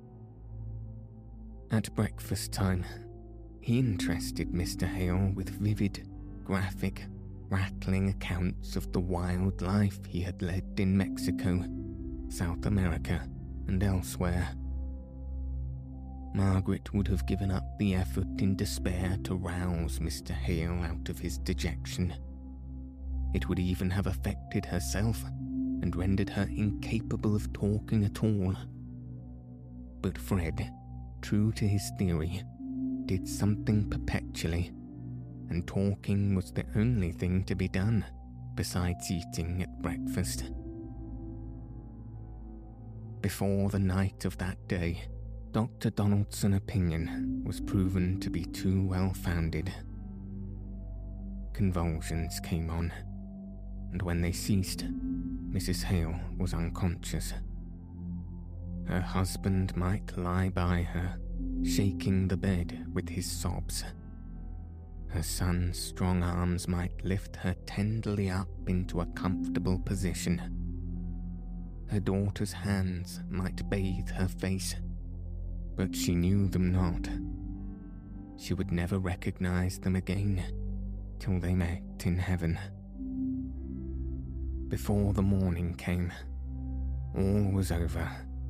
[SPEAKER 1] At breakfast time, he interested Mr. Hale with vivid, graphic, rattling accounts of the wild life he had led in Mexico, South America, and elsewhere. Margaret would have given up the effort in despair to rouse Mr. Hale out of his dejection. It would even have affected herself and rendered her incapable of talking at all. But Fred, true to his theory, did something perpetually, and talking was the only thing to be done besides eating at breakfast. Before the night of that day, Dr. Donaldson's opinion was proven to be too well-founded. Convulsions came on, and when they ceased, Mrs. Hale was unconscious. Her husband might lie by her, shaking the bed with his sobs. Her son's strong arms might lift her tenderly up into a comfortable position. Her daughter's hands might bathe her face, but she knew them not. She would never recognize them again till they met in heaven. Before the morning came, all was over.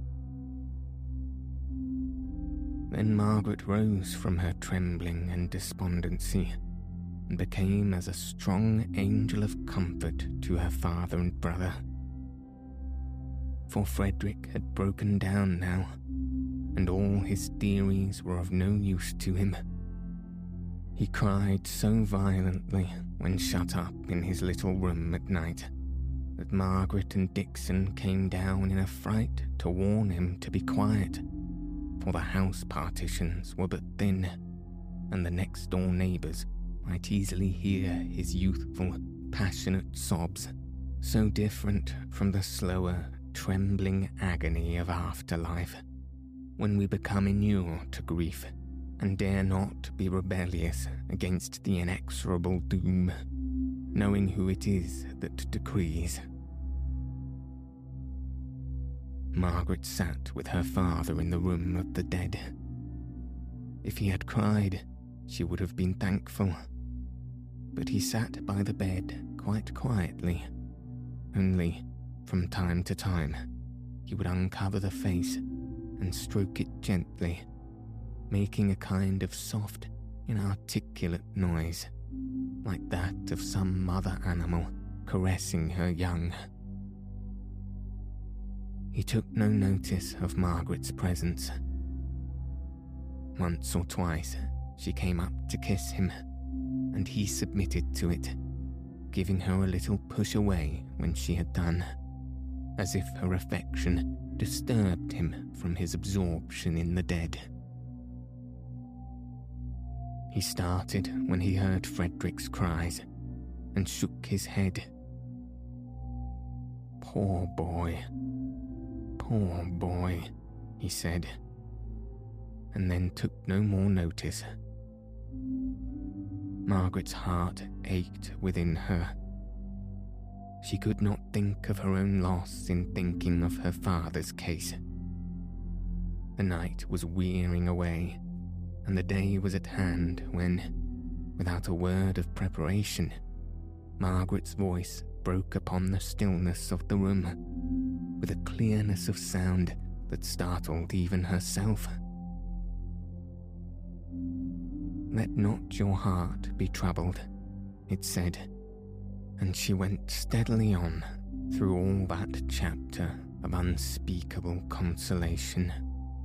[SPEAKER 1] Then Margaret rose from her trembling and despondency and became as a strong angel of comfort to her father and brother. For Frederick had broken down now, and all his theories were of no use to him. He cried so violently when shut up in his little room at night that Margaret and Dixon came down in a fright to warn him to be quiet, for the house partitions were but thin, and the next-door neighbours might easily hear his youthful, passionate sobs, so different from the slower, trembling agony of afterlife, when we become inured to grief and dare not be rebellious against the inexorable doom, knowing who it is that decrees. Margaret sat with her father in the room of the dead. If he had cried, she would have been thankful, but he sat by the bed quite quietly, only, from time to time, he would uncover the face and stroke it gently, making a kind of soft, inarticulate noise, like that of some mother animal caressing her young. He took no notice of Margaret's presence. Once or twice she came up to kiss him, and he submitted to it, giving her a little push away when she had done, as if her affection disturbed him from his absorption in the dead. He started when he heard Frederick's cries, and shook his head. "Poor boy, he said, and then took no more notice. Margaret's heart ached within her. She could not think of her own loss in thinking of her father's case. The night was wearing away, and the day was at hand when, without a word of preparation, Margaret's voice broke upon the stillness of the room, with a clearness of sound that startled even herself. "Let not your heart be troubled," it said, and she went steadily on through all that chapter of unspeakable consolation.